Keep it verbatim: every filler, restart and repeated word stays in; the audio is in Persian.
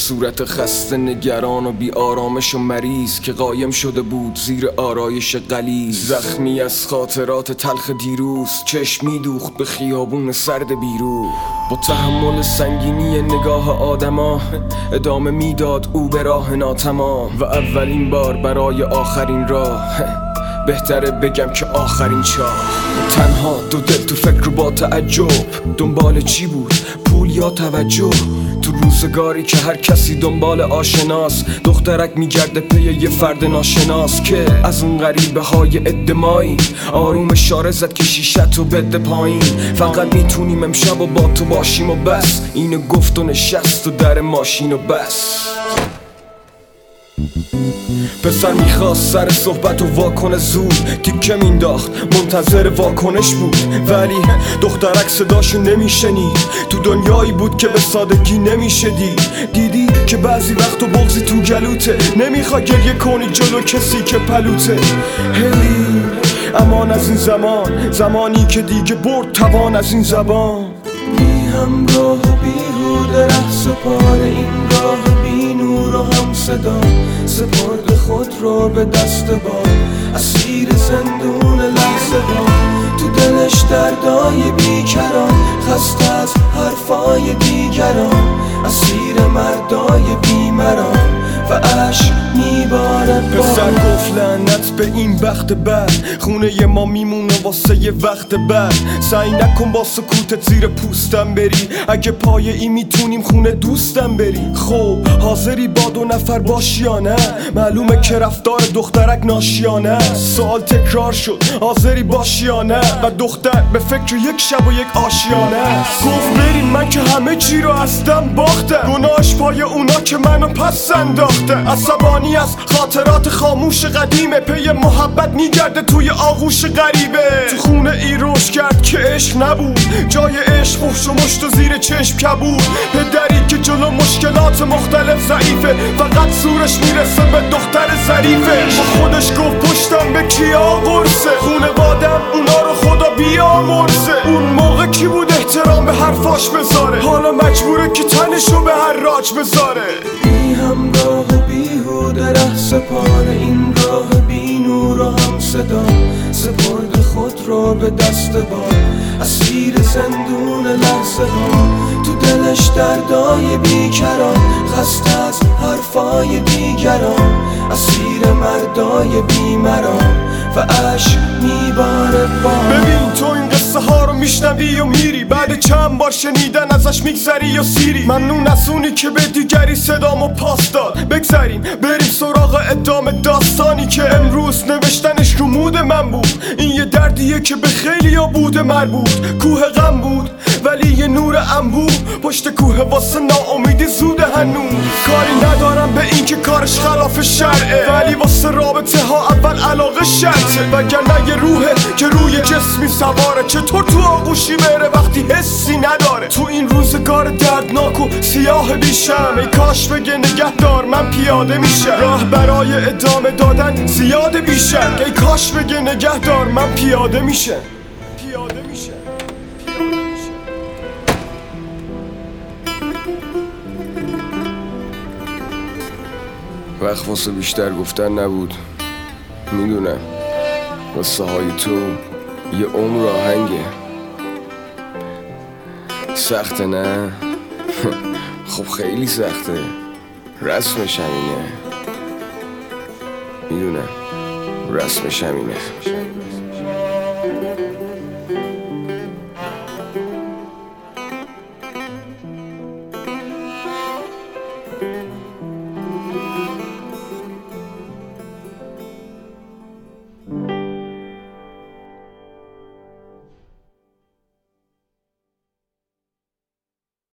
صورت خسته نگران و بی آرامش و مریض که قایم شده بود زیر آرایش غلیظ. زخمی از خاطرات تلخ دیروز، چشم می‌دوخت به خیابون سرد بیروح. با تحمل سنگینی نگاه آدما ادامه میداد او به راه ناتمام. و اولین بار برای آخرین راه، بهتره بگم که آخرین چاه. تنها دو دل تو فکر و با تعجب، دنبال چی بود؟ پول یا توجه؟ تو روزگاری که هر کسی دنبال آشناس، دخترک میگرده پی یه فرد ناشناس که از اون غریبه های ادمایی آروم اشاره زد که شیشه تو بده پایین. فقط میتونیم امشب و با تو باشیم و بس. اینو گفت و نشست و در ماشین و بس. پسر میخواست سر صحبت و واکنه زود تیکه مینداخت، منتظر واکنش بود. ولی دخترک صداشو نمیشنید. تو دنیایی بود که به سادگی نمیشه دید. دیدی که بعضی وقت و بغضی تو گلوته، نمیخوای گریه کنی جلو کسی که پلوته. هی امان از این زمان، زمانی که دیگه برد توان از این زبان. بی همراه و بیهوده ره سپار این راه، بی نور و هم صدا سپرد خود رو به دست با اسیر زندون لحظه ها. تو دلش دردای بیکران، خسته از حرفای دیگران، اسیر مردای بیمران و عشق میباره. پسر گفت لعنت به این بخت بد، خونه ی ما میمونه واسه یه وقت بعد. سعی نکن با سکوتت زیر پوستم بری، اگه پای ای میتونیم خونه دوستم بری. خب حاضری با دو نفر باشی یا نه؟ معلومه که رفتار دخترک ناشیانه. سوال تکرار شد حاضری باشی یا نه؟ و دختر به فکر یک شب و یک آشیانه. گفت بریم من که همه چی رو هستم باختم، گناهش پای اونا که منو پس انداختن. عصبانی از خاطرات خاموش قدیمه، پی محبت میگرده توی آغوش غریبه. تو خونه ای روش کرد که عشق نبود، جای عشق فحش و مشت و زیر چشم کبود. پدری که جلو مشکلات مختلف ضعیفه، فقط زورش میرسه به دختر ظریفه. با خودش گفت پشتم به کیا قرصه، خونوادم اونا رو خدا بیامرزه. اون موقع کی بود احترام به حرفاش بذاره، حالا مجبوره که تنشو به هر راج بذاره. بی همراه و بیهوده ره سپار این راه، بی نور و هم صدا سپرد خود رو به دست با اسیر زندون لحظه ها. تو دلش دردای بیکران، خسته از حرفای دیگران، اسیر مردای بیمران و عشق میباره با. ببین تو این قصه ها رو میشنوی و میری، بعد چند بار شنیدن ازش میگذری و سیری. ممنون از اونی که به دیگری صدامو پاس داد. بگذریم بریم سراغ ادامه داستانی که امروز نوشتنش رو مود من بود. این یه دردیه که به خیلی ها بوده مربوط. کوه غم بود ولی یه نور انبوه پشت کوه، واسه ناامیدی زوده هنوز. کاری ندارم به این که کارش خلاف شرعه، ولی واسه رابطه ها اول علاقه شرطه. وگرنه یه روحه که روی جسمی سواره، چطور تو آغوشی بره وقتی حسی نداره؟ تو این روزگار دردناک و سیاه بیشم، ای کاش بگه نگهدار من پیاده میشه. راه برای ادامه دادن زیاده بیشم، ای کاش بگه نگهدار من پیاده میشه. پیاده میشه. وقت واسه بیشتر گفتن نبود، میدونم واسه های تو یه عمر آهنگه. سخته نه؟ خب خیلی سخته، رسمش همینه. میدونم رسمش همینه.